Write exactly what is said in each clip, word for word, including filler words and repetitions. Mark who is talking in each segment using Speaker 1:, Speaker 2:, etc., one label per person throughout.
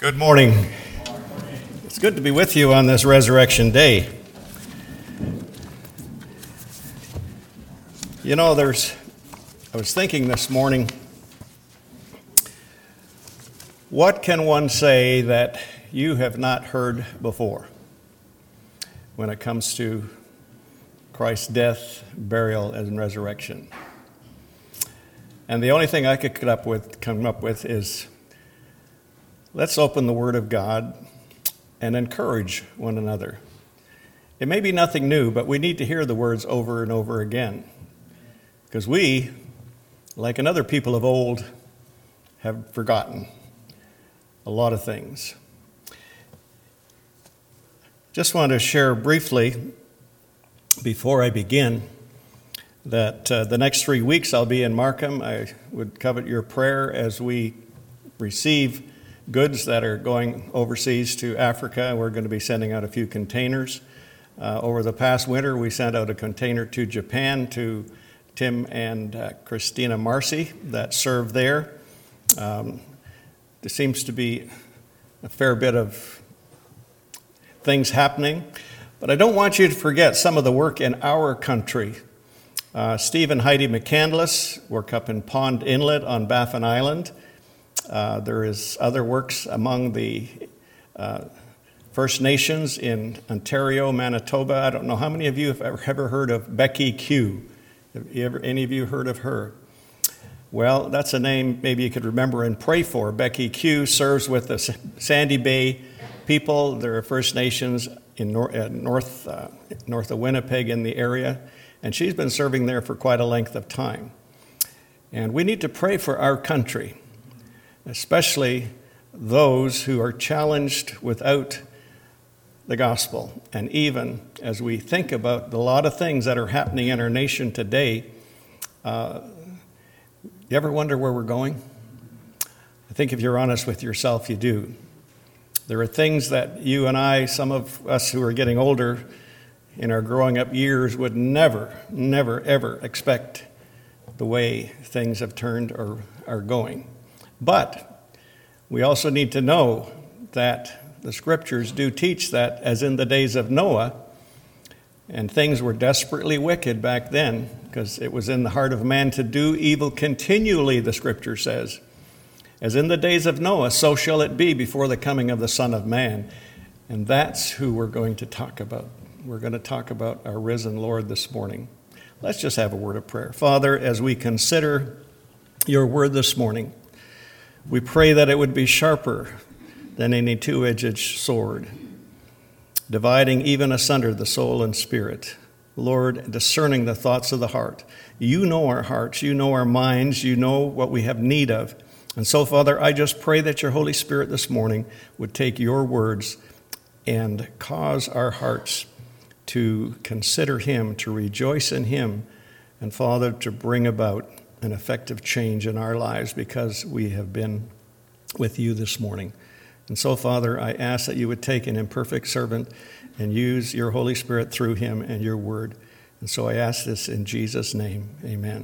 Speaker 1: Good morning. It's good to be with you on this Resurrection Day. You know, there's, I was thinking this morning, what can one say that you have not heard before when it comes to Christ's death, burial, and resurrection? And the only thing I could come up with, come up with is, let's open the Word of God and encourage one another. It may be nothing new, but we need to hear the words over and over again. Because we, like another people of old, have forgotten a lot of things. Just want to share briefly, before I begin, that uh, the next three weeks I'll be in Markham. I would covet your prayer as we receive goods that are going overseas to Africa. We're going to be sending out a few containers. Uh, over the past winter, we sent out a container to Japan to Tim and uh, Christina Marcy that serve there. Um, there seems to be a fair bit of things happening, but I don't want you to forget some of the work in our country. Uh, Steve and Heidi McCandless work up in Pond Inlet on Baffin Island. Uh, there is other works among the uh, First Nations in Ontario, Manitoba. I don't know how many of you have ever, ever heard of Becky Q. Have you ever, any of you heard of her? Well, that's a name maybe you could remember and pray for. Becky Q serves with the Sandy Bay people. They're First Nations in nor- uh, north, uh, north of Winnipeg in the area, and she's been serving there for quite a length of time. And we need to pray for our country, especially those who are challenged without the gospel. And even as we think about a lot of things that are happening in our nation today, uh, you ever wonder where we're going? I think if you're honest with yourself, you do. There are things that you and I, some of us who are getting older in our growing up years, would never, never, ever expect the way things have turned or are going. But we also need to know that the scriptures do teach that, as in the days of Noah, and things were desperately wicked back then, because it was in the heart of man to do evil continually, the scripture says. As in the days of Noah, so shall it be before the coming of the Son of Man. And that's who we're going to talk about. We're going to talk about our risen Lord this morning. Let's just have a word of prayer. Father, as we consider your word this morning, we pray that it would be sharper than any two-edged sword, dividing even asunder the soul and spirit. Lord, discerning the thoughts of the heart. You know our hearts, you know our minds, you know what we have need of. And so, Father, I just pray that your Holy Spirit this morning would take your words and cause our hearts to consider him, to rejoice in him, and, Father, to bring about an effective change in our lives because we have been with you this morning. And so, Father, I ask that you would take an imperfect servant and use your Holy Spirit through him and your word. And so I ask this in Jesus' name. Amen.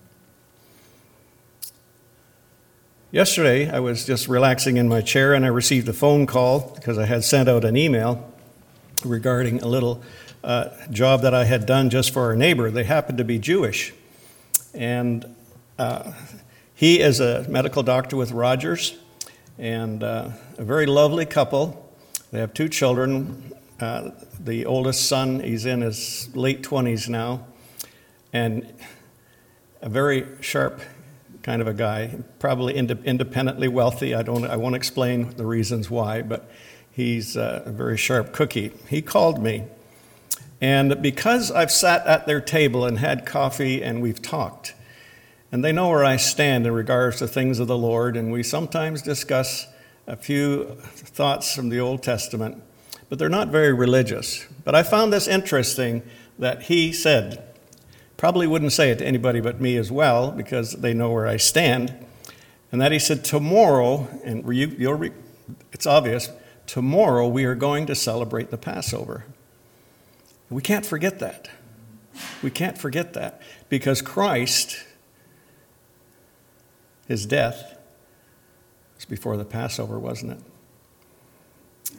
Speaker 1: Yesterday, I was just relaxing in my chair and I received a phone call because I had sent out an email regarding a little uh, job that I had done just for our neighbor. They happened to be Jewish. And uh, he is a medical doctor with Rogers, and uh, a very lovely couple. They have two children. Uh, the oldest son, he's in his late twenties now, and a very sharp kind of a guy, probably ind- independently wealthy. I don't. I won't explain the reasons why, but he's uh, a very sharp cookie. He called me, and because I've sat at their table and had coffee and we've talked, and they know where I stand in regards to things of the Lord, and we sometimes discuss a few thoughts from the Old Testament, but they're not very religious. But I found this interesting that he said, probably wouldn't say it to anybody but me as well, because they know where I stand, and that he said, tomorrow, and you, you'll re, it's obvious, tomorrow we are going to celebrate the Passover. We can't forget that. We can't forget that, because Christ, his death, was before the Passover, wasn't it?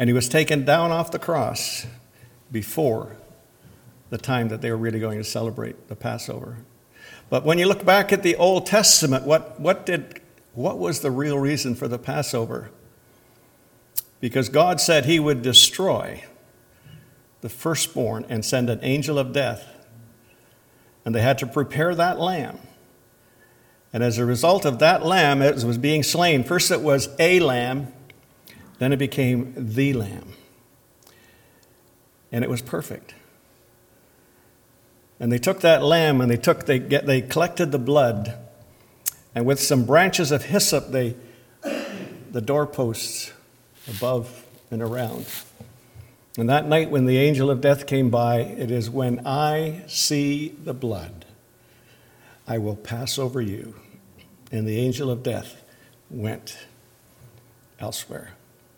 Speaker 1: And he was taken down off the cross before the time that they were really going to celebrate the Passover. But when you look back at the Old Testament, what, what did what was the real reason for the Passover? Because God said he would destroy the firstborn and send an angel of death. And they had to prepare that lamb. And as a result of that lamb, it was being slain. First it was a lamb, then it became the lamb. And it was perfect. And they took that lamb and they took they get they collected the blood, and with some branches of hyssop they the doorposts above and around. And that night when the angel of death came by, it is when I see the blood, I will pass over you. And the angel of death went elsewhere.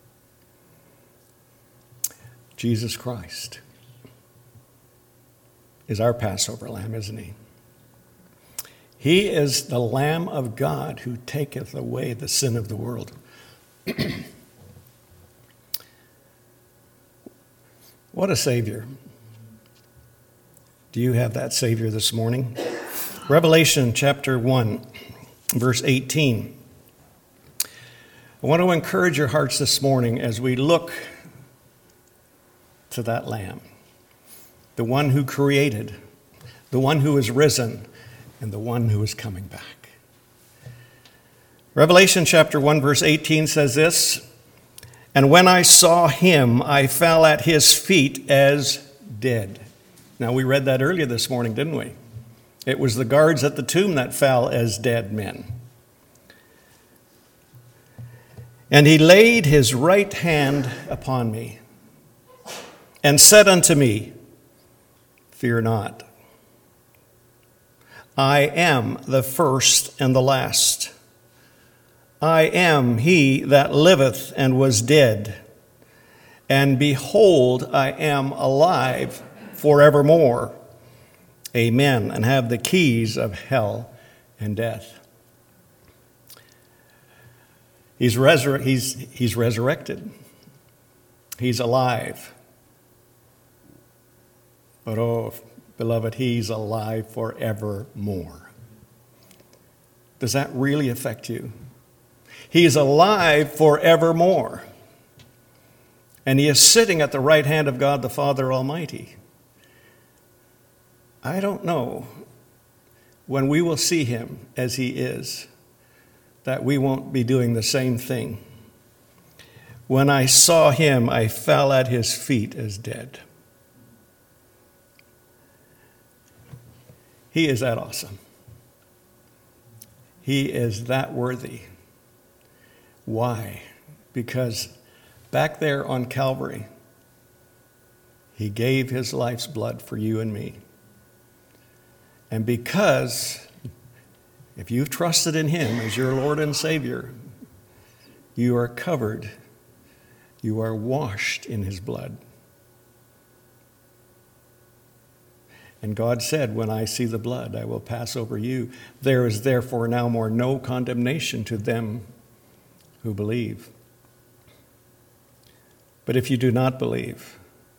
Speaker 1: Jesus Christ is our Passover lamb, isn't he? He is the Lamb of God who taketh away the sin of the world. What a Savior. Do you have that Savior this morning? Revelation chapter one, verse eighteen. I want to encourage your hearts this morning as we look to that Lamb, the one who created, the one who is risen, and the one who is coming back. Revelation chapter one, verse eighteen says this, "And when I saw him, I fell at his feet as dead." Now, we read that earlier this morning, didn't we? It was the guards at the tomb that fell as dead men. "And he laid his right hand upon me, and said unto me, Fear not. I am the first and the last. I am he that liveth and was dead. And behold, I am alive forevermore. Amen. And have the keys of hell and death." He's, resur- he's, he's resurrected. He's alive. But oh, beloved, he's alive forevermore. Does that really affect you? He is alive forevermore. And he is sitting at the right hand of God the Father Almighty. I don't know when we will see him as he is, that we won't be doing the same thing. When I saw him, I fell at his feet as dead. He is that awesome. He is that worthy. Why? Because back there on Calvary, he gave his life's blood for you and me. And because if you've trusted in him as your Lord and Savior, you are covered, you are washed in his blood. And God said, when I see the blood, I will pass over you. There is therefore now more no condemnation to them who believe. But if you do not believe,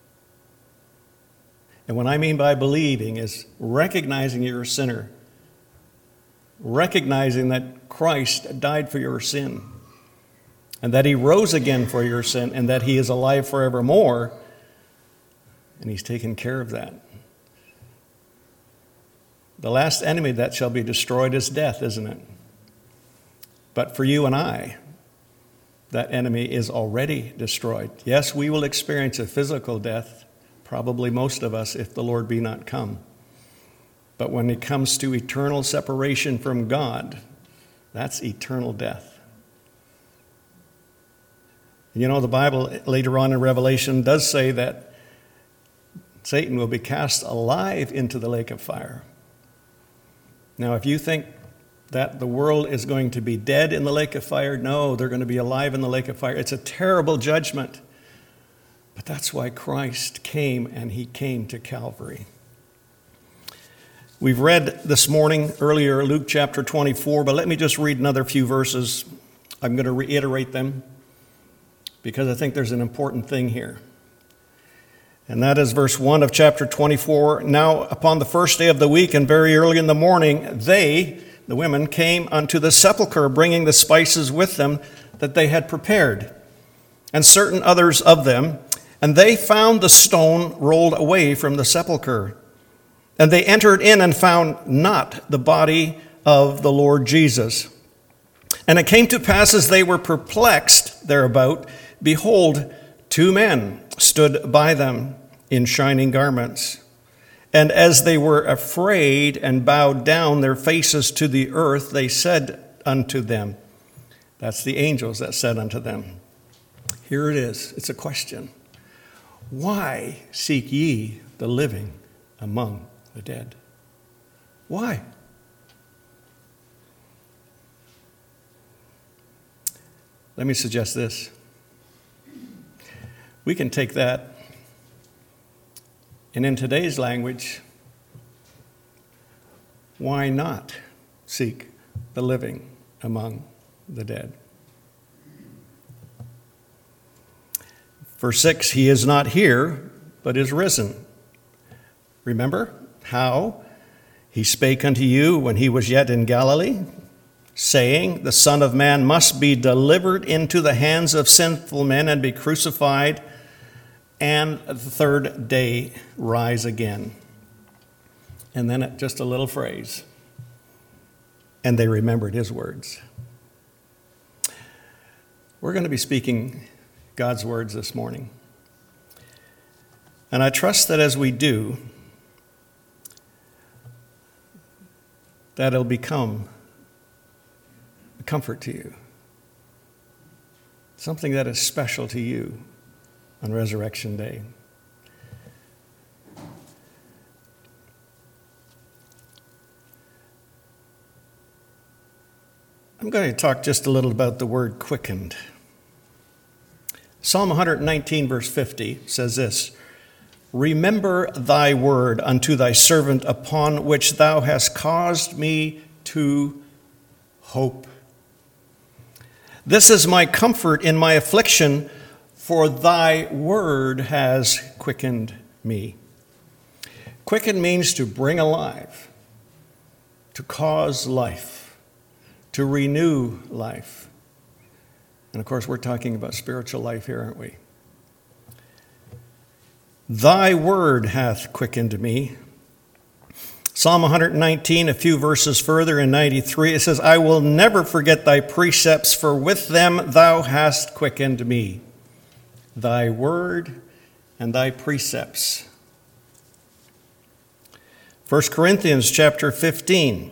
Speaker 1: and what I mean by believing is recognizing you're a sinner, recognizing that Christ died for your sin, and that he rose again for your sin, and that he is alive forevermore, and he's taken care of that. The last enemy that shall be destroyed is death, isn't it? But for you and I, that enemy is already destroyed. Yes, we will experience a physical death, probably most of us, if the Lord be not come. But when it comes to eternal separation from God, that's eternal death. You know, the Bible later on in Revelation does say that Satan will be cast alive into the lake of fire. Now, if you think that the world is going to be dead in the lake of fire, no, they're going to be alive in the lake of fire. It's a terrible judgment. But that's why Christ came, and he came to Calvary. We've read this morning, earlier, Luke chapter twenty-four, but let me just read another few verses. I'm going to reiterate them. because I think there's an important thing here. And that is verse one of chapter twenty-four. Now, upon the first day of the week and very early in the morning, they, the women, came unto the sepulchre, bringing the spices with them that they had prepared, and certain others of them. And they found the stone rolled away from the sepulchre. And they entered in and found not the body of the Lord Jesus. And it came to pass, as they were perplexed thereabout, behold, two men stood by them in shining garments. And as they were afraid and bowed down their faces to the earth, they said unto them, that's the angels that said unto them, here it is, it's a question. Why seek ye the living among the dead? Why? Let me suggest this. We can take that, and in today's language, why not seek the living among the dead? Verse six, he is not here, but is risen. Remember how he spake unto you when he was yet in Galilee, saying, the Son of Man must be delivered into the hands of sinful men and be crucified, and the third day rise again. And then just a little phrase, and they remembered his words. We're going to be speaking God's words this morning. And I trust that as we do, that it'll become a comfort to you. Something that is special to you on Resurrection Day. I'm going to talk just a little about the word quickened. Psalm one nineteen, verse fifty says this, remember thy word unto thy servant, upon which thou hast caused me to hope. This is my comfort in my affliction, for thy word has quickened me. Quicken means to bring alive, to cause life, to renew life. And of course, we're talking about spiritual life here, aren't we? Thy word hath quickened me. Psalm one nineteen, a few verses further in ninety-three, it says, I will never forget thy precepts, for with them thou hast quickened me. Thy word and thy precepts. First Corinthians chapter fifteen,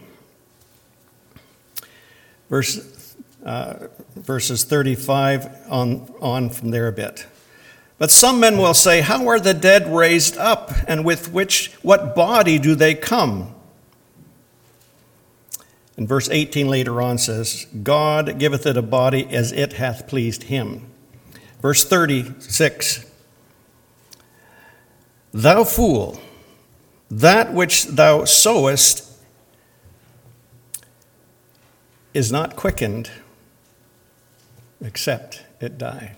Speaker 1: verse, uh, verses thirty-five on, on from there a bit. But some men will say, how are the dead raised up, and with which, what body do they come? And verse eighteen later on says, God giveth it a body as it hath pleased him. Verse thirty-six, thou fool, that which thou sowest is not quickened, except it die.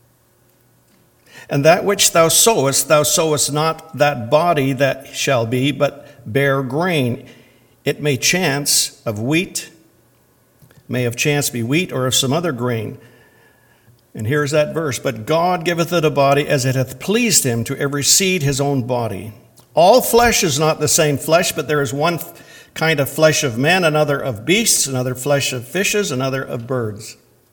Speaker 1: And that which thou sowest, thou sowest not that body that shall be, but bare grain. It may chance of wheat, may of chance be wheat, or of some other grain. And here's that verse, but God giveth it a body as it hath pleased him, to every seed his own body. All flesh is not the same flesh, but there is one kind of flesh of men, another of beasts, another flesh of fishes, another of birds.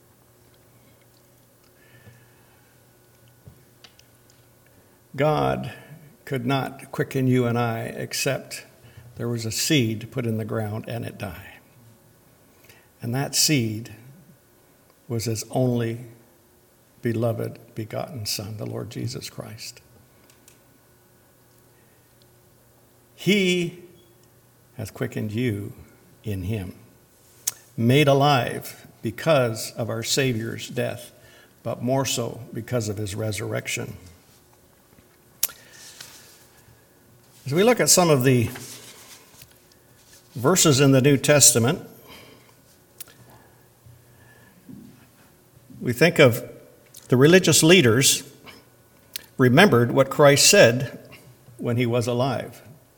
Speaker 1: God could not quicken you and I except there was a seed put in the ground and it died. And that seed was his only beloved begotten Son, the Lord Jesus Christ. He hath quickened you in him, made alive because of our Savior's death, but more so because of his resurrection. As we look at some of the verses in the New Testament, we think of The religious leaders remembered what Christ said when he was alive.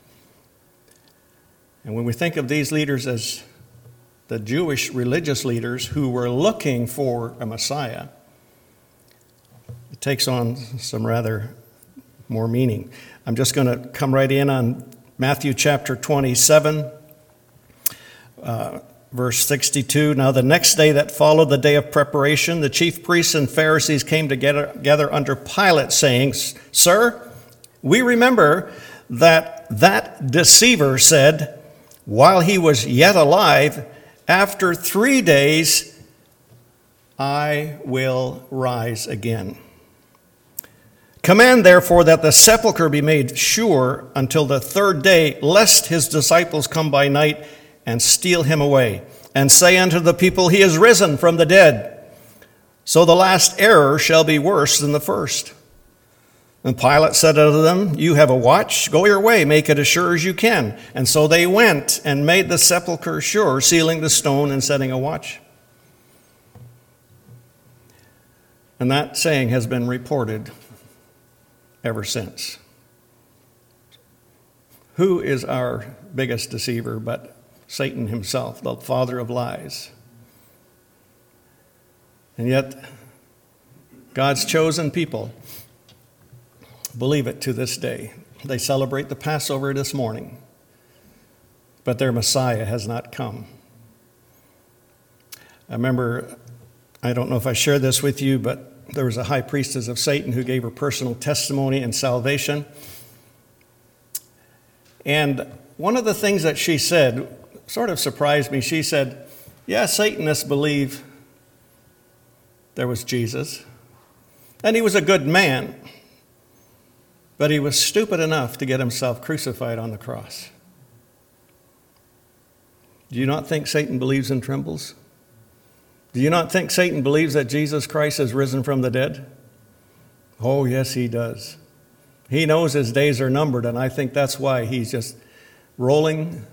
Speaker 1: And when we think of these leaders as the Jewish religious leaders who were looking for a Messiah, it takes on some rather more meaning. I'm just going to come right in on Matthew chapter twenty-seven, uh, verse sixty-two. Now the next day that followed the day of preparation, the chief priests and Pharisees came together, together under Pilate, saying, Sir, we remember that that deceiver said, while he was yet alive, after three days I will rise again. Command, therefore, that the sepulchre be made sure until the third day, lest his disciples come by night and steal him away, and say unto the people, He is risen from the dead. So the last error shall be worse than the first. And Pilate said unto them, You have a watch, go your way, make it as sure as you can. And so they went and made the sepulchre sure, sealing the stone and setting a watch. And that saying has been reported ever since. Who is our biggest deceiver but Satan himself, the father of lies? And yet, God's chosen people believe it to this day. They celebrate the Passover this morning, but their Messiah has not come. I remember, I don't know if I shared this with you, but there was a high priestess of Satan who gave her personal testimony in salvation. And one of the things that she said sort of surprised me. She said, yeah, Satanists believe there was Jesus, and he was a good man, but he was stupid enough to get himself crucified on the cross. Do you not think Satan believes and trembles? Do you not think Satan believes that Jesus Christ has risen from the dead? Oh, yes, he does. He knows his days are numbered, and I think that's why he's just rolling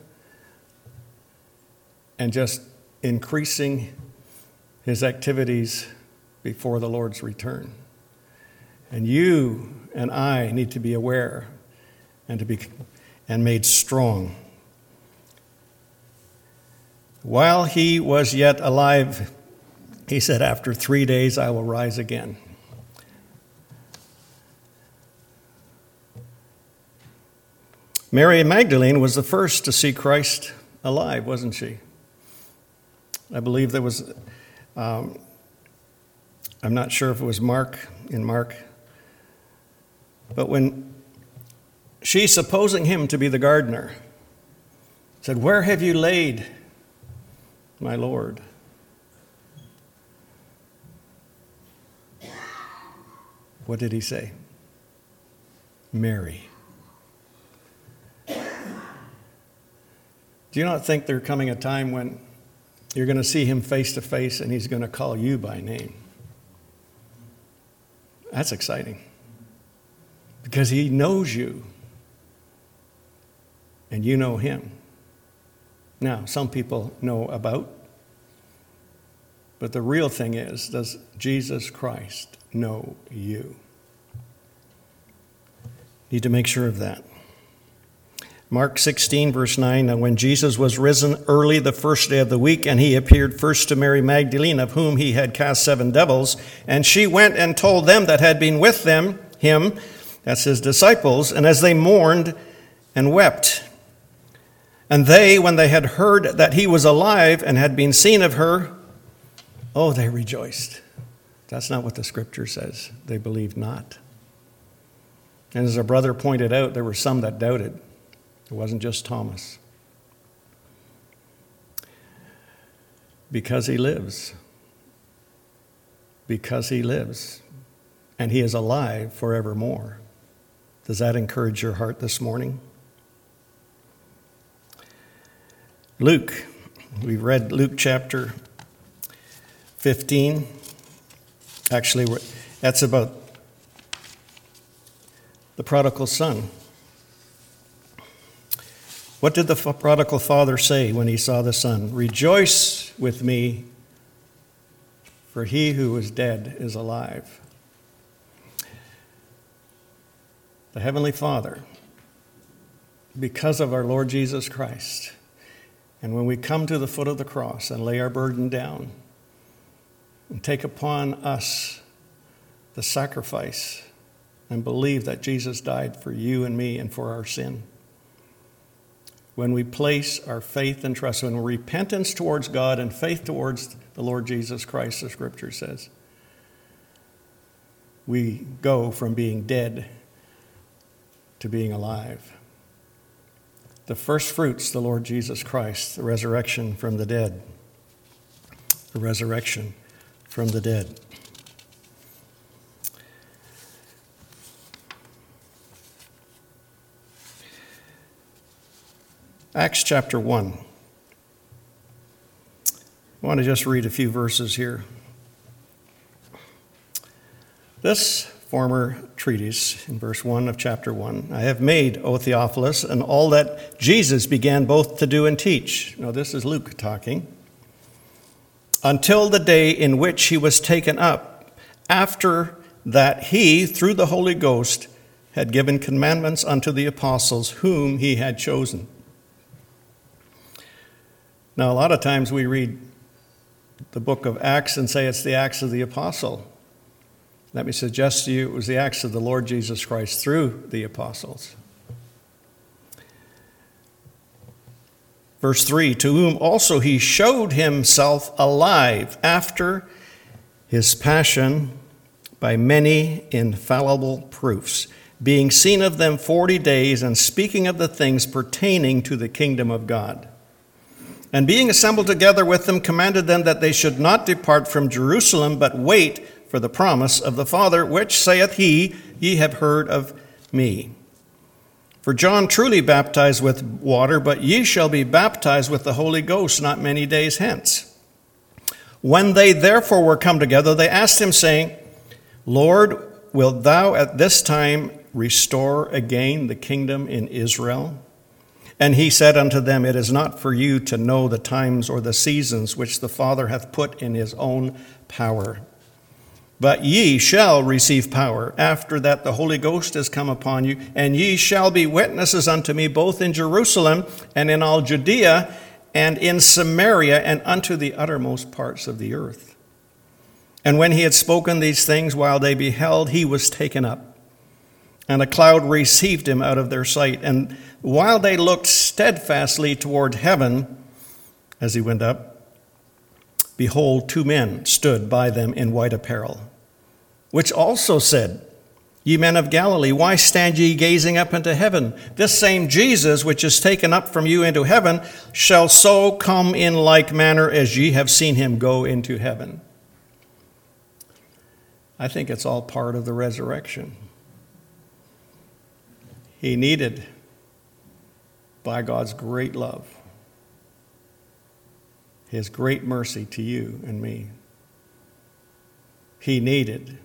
Speaker 1: and just increasing his activities before the Lord's return. And you and I need to be aware and to be and made strong. While he was yet alive, he said, after three days I will rise again. Mary Magdalene was the first to see Christ alive, wasn't she? I believe there was, um, I'm not sure if it was Mark, in Mark, but when she, supposing him to be the gardener, said, where have you laid my Lord? What did he say? Mary. Do you not think there's coming a time when you're going to see him face to face and he's going to call you by name? That's exciting. Because he knows you and you know him. Now, some people know about, but the real thing is, does Jesus Christ know you? Need to make sure of that. Mark sixteen, verse nine, and when Jesus was risen early the first day of the week, and he appeared first to Mary Magdalene, of whom he had cast seven devils, and she went and told them that had been with them, him, that's his disciples, and as they mourned and wept. And they, when they had heard that he was alive and had been seen of her, oh, they rejoiced. That's not what the scripture says. They believed not. And as our brother pointed out, there were some that doubted. It wasn't just Thomas. Because he lives. Because he lives. And he is alive forevermore. Does that encourage your heart this morning? Luke. We've read Luke chapter fifteen. Actually, that's about the prodigal son. What did the prodigal father say when he saw the son? Rejoice with me, for he who was dead is alive. The Heavenly Father, because of our Lord Jesus Christ, and when we come to the foot of the cross and lay our burden down and take upon us the sacrifice and believe that Jesus died for you and me and for our sin, when we place our faith and trust, when repentance towards God and faith towards the Lord Jesus Christ, the Scripture says, we go from being dead to being alive. The first fruits, the Lord Jesus Christ, the resurrection from the dead. The resurrection from the dead. Acts chapter one. I want to just read a few verses here. This former treatise, in verse one of chapter one, I have made, O Theophilus, and all that Jesus began both to do and teach. Now, this is Luke talking. Until the day in which he was taken up, after that he, through the Holy Ghost, had given commandments unto the apostles whom he had chosen. Now, a lot of times we read the book of Acts and say it's the Acts of the Apostle. Let me suggest to you it was the Acts of the Lord Jesus Christ through the apostles. Verse three, to whom also he showed himself alive after his passion by many infallible proofs, being seen of them forty days and speaking of the things pertaining to the kingdom of God. And being assembled together with them, commanded them that they should not depart from Jerusalem, but wait for the promise of the Father, which saith he, ye have heard of me. For John truly baptized with water, but ye shall be baptized with the Holy Ghost not many days hence. When they therefore were come together, they asked him, saying, Lord, wilt thou at this time restore again the kingdom in Israel? And he said unto them, It is not for you to know the times or the seasons which the Father hath put in his own power. But ye shall receive power after that the Holy Ghost is come upon you, and ye shall be witnesses unto me both in Jerusalem and in all Judea and in Samaria and unto the uttermost parts of the earth. And when he had spoken these things, while they beheld, he was taken up, and a cloud received him out of their sight. And while they looked steadfastly toward heaven as he went up, behold, two men stood by them in white apparel, which also said, Ye men of Galilee, why stand ye gazing up into heaven? This same Jesus, which is taken up from you into heaven, shall so come in like manner as ye have seen him go into heaven. I think it's all part of the resurrection. He needed, by God's great love, his great mercy to you and me. He needed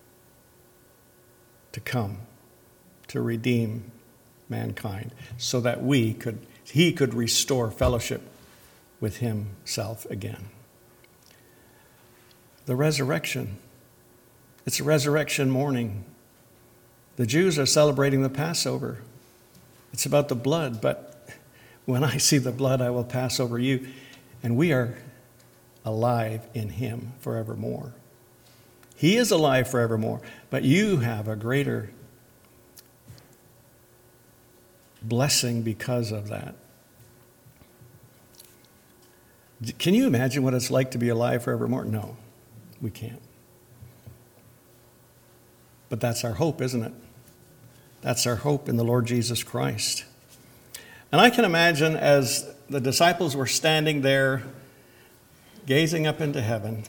Speaker 1: to come to redeem mankind so that we could, he could restore fellowship with himself again. The resurrection, it's a resurrection morning. The Jews are celebrating the Passover. It's about the blood, but when I see the blood, I will pass over you. And we are alive in him forevermore. He is alive forevermore, but you have a greater blessing because of that. Can you imagine what it's like to be alive forevermore? No, we can't. But that's our hope, isn't it? That's our hope in the Lord Jesus Christ. And I can imagine as the disciples were standing there, gazing up into heaven,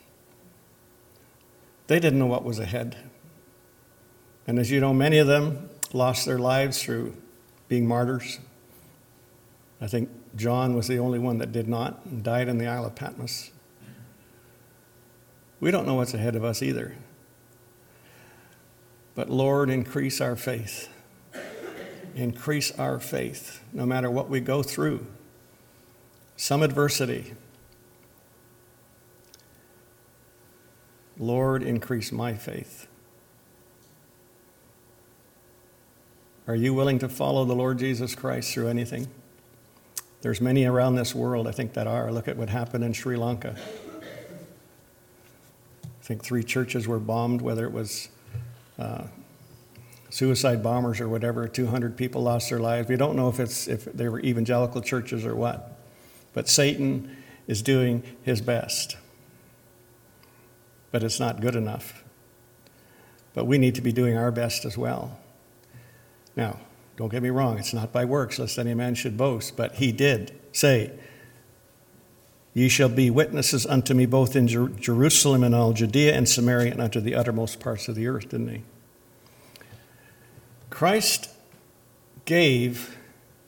Speaker 1: they didn't know what was ahead. And as you know, many of them lost their lives through being martyrs. I think John was the only one that did not and died in the Isle of Patmos. We don't know what's ahead of us either. But Lord, increase our faith. Increase our faith, no matter what we go through. Some adversity. Lord, increase my faith. Are you willing to follow the Lord Jesus Christ through anything? There's many around this world, I think, that are. Look at what happened in Sri Lanka. I think three churches were bombed, whether it was uh, suicide bombers or whatever. two hundred people lost their lives. We don't know if it's if they were evangelical churches or what. But Satan is doing his best. But it's not good enough. But we need to be doing our best as well. Now, don't get me wrong, it's not by works, lest any man should boast, but he did say, ye shall be witnesses unto me both in Jer- Jerusalem and all Judea and Samaria and unto the uttermost parts of the earth, didn't he? Christ gave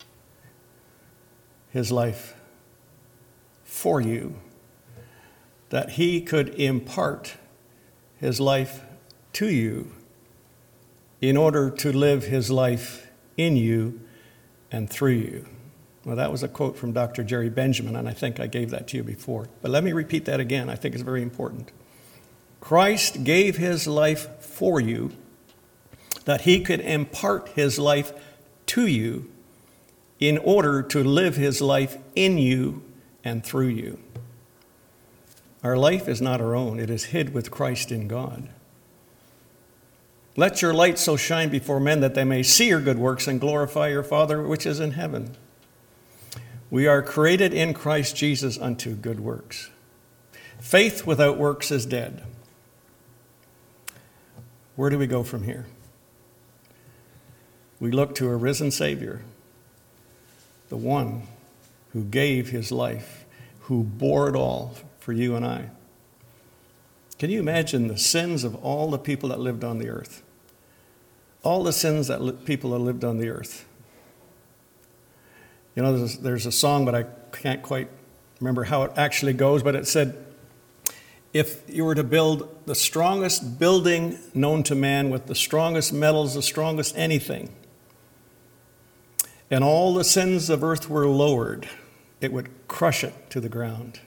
Speaker 1: his life for you, that he could impart his life to you in order to live his life in you and through you. Well, that was a quote from Doctor Jerry Benjamin, and I think I gave that to you before. But let me repeat that again. I think it's very important. Christ gave his life for you that he could impart his life to you in order to live his life in you and through you. Our life is not our own. It is hid with Christ in God. Let your light so shine before men that they may see your good works and glorify your Father which is in heaven. We are created in Christ Jesus unto good works. Faith without works is dead. Where do we go from here? We look to a risen Savior, the one who gave his life, who bore it all for you and I. Can you imagine the sins of all the people that lived on the earth? All the sins that li- people that lived on the earth. You know, there's, there's a song, but I can't quite remember how it actually goes, but it said, if you were to build the strongest building known to man with the strongest metals, the strongest anything, and all the sins of earth were lowered, it would crush it to the ground.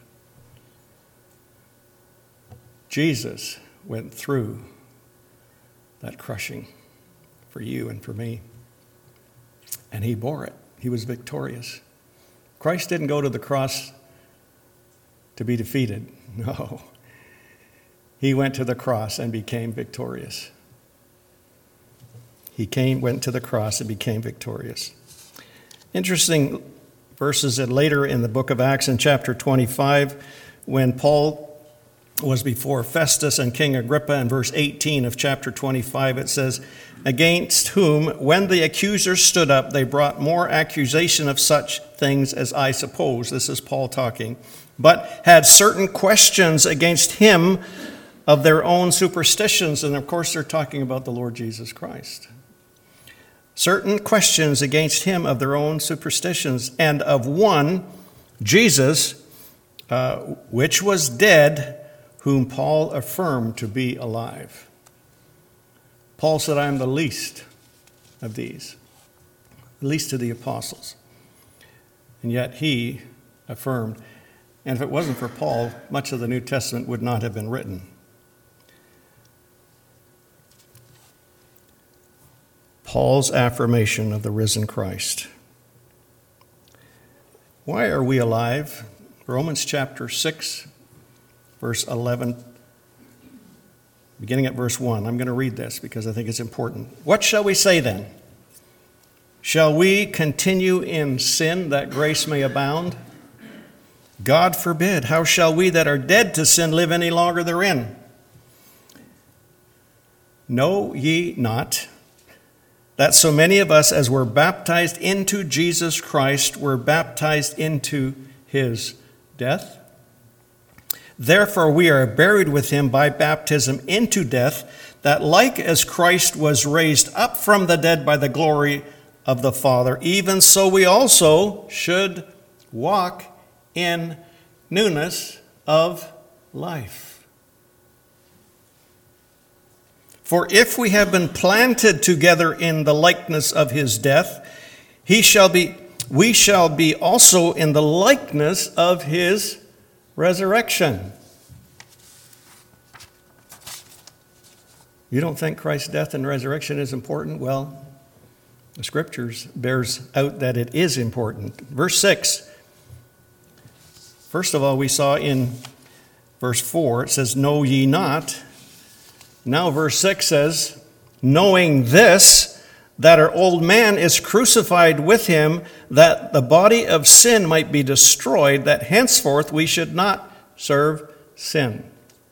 Speaker 1: Jesus went through that crushing for you and for me. And he bore it. He was victorious. Christ didn't go to the cross to be defeated. No. He went to the cross and became victorious. He came, went to the cross and became victorious. Interesting verses that later in the book of Acts in chapter twenty-five, when Paul was before Festus and King Agrippa, in verse eighteen of chapter twenty-five, it says, against whom, when the accusers stood up, they brought more accusation of such things as I suppose, this is Paul talking, but had certain questions against him of their own superstitions. And of course, they're talking about the Lord Jesus Christ. Certain questions against him of their own superstitions, and of one, Jesus, uh, which was dead, whom Paul affirmed to be alive. Paul said, I am the least of these, the least of the apostles. And yet he affirmed, and if it wasn't for Paul, much of the New Testament would not have been written. Paul's affirmation of the risen Christ. Why are we alive? Romans chapter six, verse eleven, beginning at verse one. I'm going to read this because I think it's important. What shall we say then? Shall we continue in sin that grace may abound? God forbid. How shall we that are dead to sin live any longer therein? Know ye not that so many of us as were baptized into Jesus Christ were baptized into his death? Therefore we are buried with him by baptism into death, that like as Christ was raised up from the dead by the glory of the Father, even so we also should walk in newness of life. For if we have been planted together in the likeness of his death, he shall be, we shall be also in the likeness of his resurrection. You don't think Christ's death and resurrection is important? Well, the Scriptures bears out that it is important. Verse six. First of all, we saw in verse four, it says, know ye not. Now verse six says, knowing this, that our old man is crucified with him, that the body of sin might be destroyed, that henceforth we should not serve sin.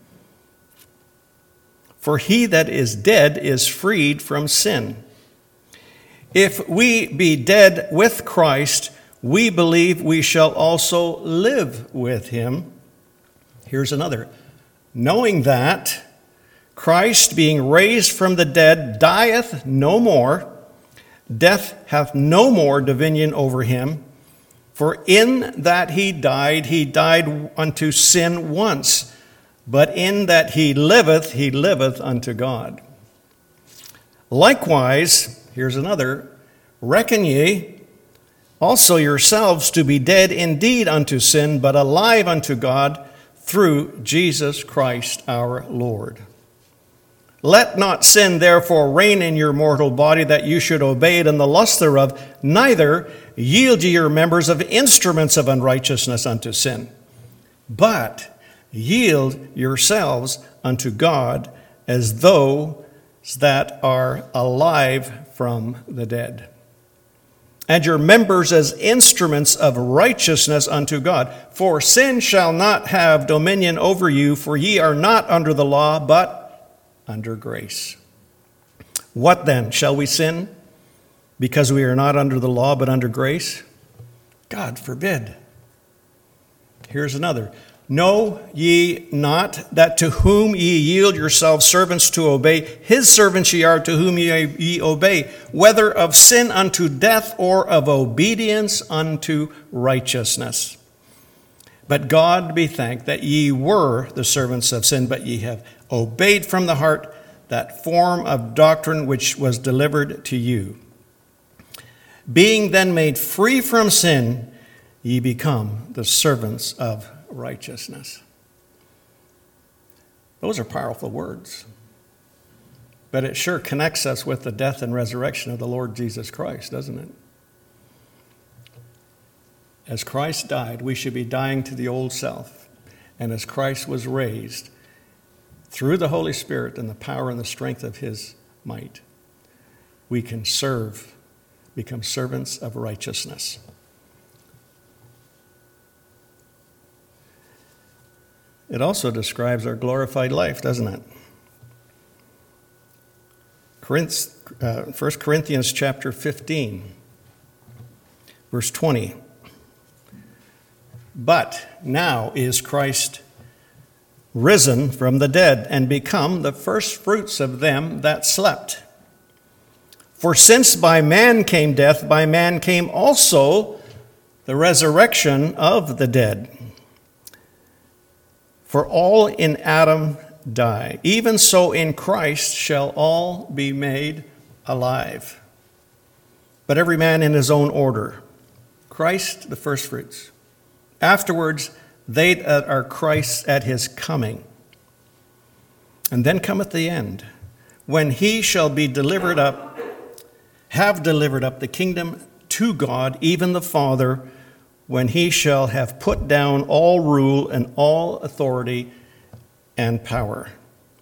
Speaker 1: For he that is dead is freed from sin. If we be dead with Christ, we believe we shall also live with him. Here's another. Knowing that Christ, being raised from the dead, dieth no more, death hath no more dominion over him. For in that he died, he died unto sin once, but in that he liveth, he liveth unto God. Likewise, here's another, reckon ye also yourselves to be dead indeed unto sin, but alive unto God through Jesus Christ our Lord. Let not sin therefore reign in your mortal body, that you should obey it in the lust thereof, neither yield ye your members of instruments of unrighteousness unto sin, but yield yourselves unto God as those that are alive from the dead, and your members as instruments of righteousness unto God. For sin shall not have dominion over you, for ye are not under the law, but under grace. What then? Shall we sin because we are not under the law, but under grace? God forbid. Here's another. Know ye not that to whom ye yield yourselves servants to obey, his servants ye are to whom ye, ye obey, whether of sin unto death or of obedience unto righteousness. But God be thanked that ye were the servants of sin, but ye have obeyed from the heart that form of doctrine which was delivered to you. Being then made free from sin, ye become the servants of righteousness. Those are powerful words. But it sure connects us with the death and resurrection of the Lord Jesus Christ, doesn't it? As Christ died, we should be dying to the old self. And as Christ was raised through the Holy Spirit and the power and the strength of his might, we can serve, become servants of righteousness. It also describes our glorified life, doesn't it? First Corinthians chapter fifteen, verse twenty. But now is Christ risen from the dead and become the first fruits of them that slept. For since by man came death, by man came also the resurrection of the dead. For all in Adam die, even so in Christ shall all be made alive. But every man in his own order. Christ, the firstfruits. Afterwards, they that are Christ's at his coming. And then cometh the end, when he shall be delivered up, have delivered up the kingdom to God, even the Father, when he shall have put down all rule and all authority and power.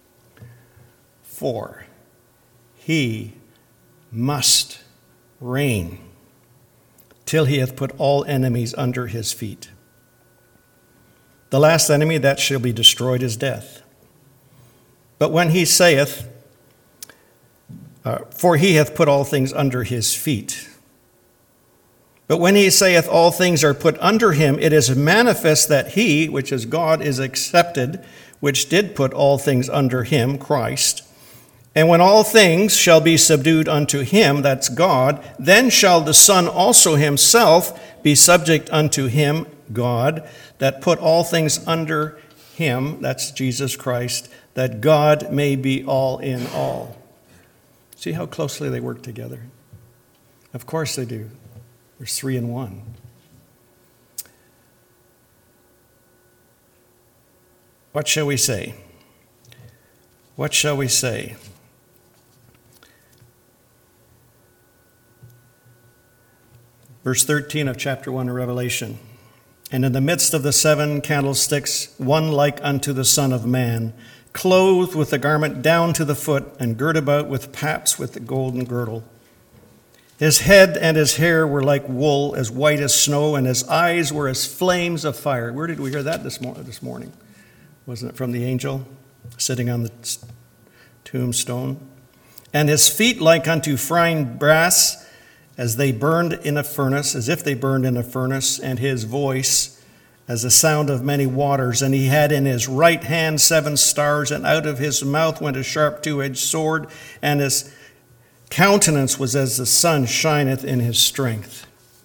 Speaker 1: For he must reign till he hath put all enemies under his feet. The last enemy that shall be destroyed is death. But when he saith, uh, for he hath put all things under his feet. But when he saith all things are put under him, it is manifest that he, which is God, is accepted, which did put all things under him, Christ. And when all things shall be subdued unto him, that's God, then shall the Son also himself be subject unto him, God, that put all things under him, that's Jesus Christ, that God may be all in all. See how closely they work together? Of course they do. There's three in one. What shall we say? What shall we say? Verse thirteen of chapter one of Revelation. And in the midst of the seven candlesticks, one like unto the Son of Man, clothed with a garment down to the foot, and girt about with paps with the golden girdle. His head and his hair were like wool, as white as snow, and his eyes were as flames of fire. Where did we hear that this, mor- this morning? Wasn't it from the angel sitting on the tombstone? And his feet like unto frying brass, as they burned in a furnace, as if they burned in a furnace, and his voice as the sound of many waters. And he had in his right hand seven stars, and out of his mouth went a sharp two-edged sword, and his countenance was as the sun shineth in his strength.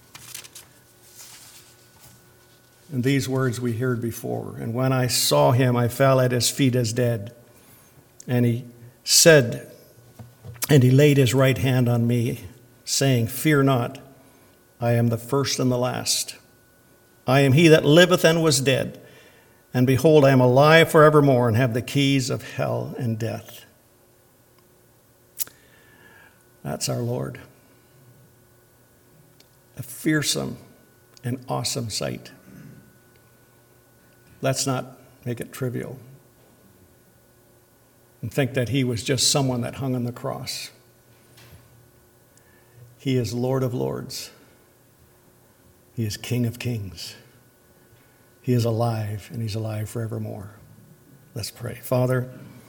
Speaker 1: And these words we heard before. And when I saw him, I fell at his feet as dead. And he said, and he laid his right hand on me, saying, Fear not, I am the first and the last. I am he that liveth and was dead. And behold, I am alive forevermore, and have the keys of hell and death. That's our Lord. A fearsome and awesome sight. Let's not make it trivial and think that he was just someone that hung on the cross. He is Lord of lords. He is King of kings. He is alive, and he's alive forevermore. Let's pray. Father,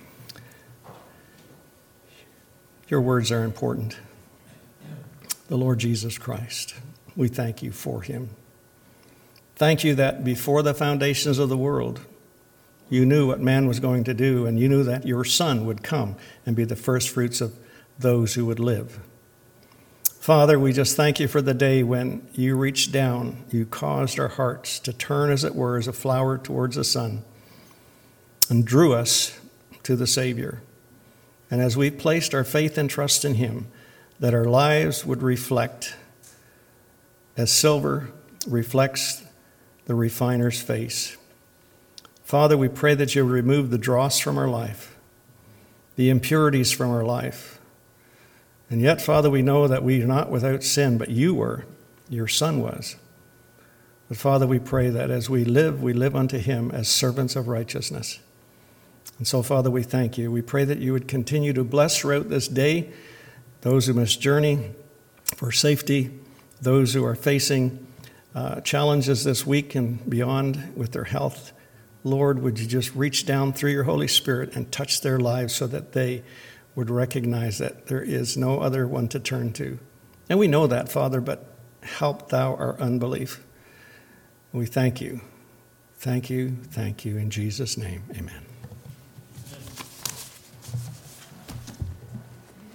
Speaker 1: your words are important. The Lord Jesus Christ, we thank you for him. Thank you that before the foundations of the world, you knew what man was going to do, and you knew that your Son would come and be the first fruits of those who would live. Father, we just thank you for the day when you reached down, you caused our hearts to turn, as it were, as a flower towards the sun, and drew us to the Savior. And as we placed our faith and trust in him, that our lives would reflect, as silver reflects the refiner's face. Father, we pray that you remove the dross from our life, the impurities from our life. And yet, Father, we know that we are not without sin, but you were, your Son was. But Father, we pray that as we live, we live unto him as servants of righteousness. And so, Father, we thank you. We pray that you would continue to bless throughout this day those who must journey for safety, those who are facing uh, challenges this week and beyond with their health. Lord, would you just reach down through your Holy Spirit and touch their lives so that they would recognize that there is no other one to turn to. And we know that, Father, but help thou our unbelief. We thank you. Thank you, thank you. In Jesus' name, amen.